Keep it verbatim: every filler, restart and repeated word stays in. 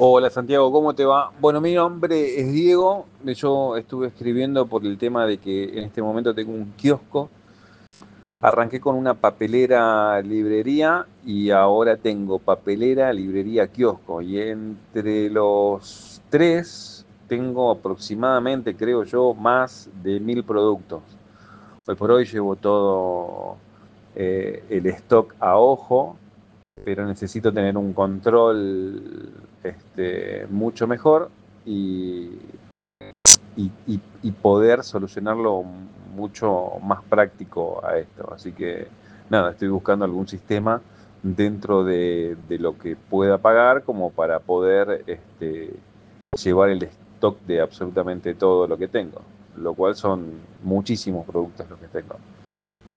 Hola Santiago, ¿cómo te va? Bueno, mi nombre es Diego. Yo estuve escribiendo por el tema de que en este momento tengo un kiosco. Arranqué con una papelera librería y ahora tengo papelera, librería, kiosco. Y entre los tres tengo aproximadamente, creo yo, más de mil productos. Hoy por hoy llevo todo eh, el stock a ojo, pero necesito tener un control este, mucho mejor y, y, y, y poder solucionarlo mucho más práctico a esto. Así que nada, estoy buscando algún sistema dentro de, de lo que pueda pagar como para poder este, llevar el stock de absolutamente todo lo que tengo, lo cual son muchísimos productos los que tengo.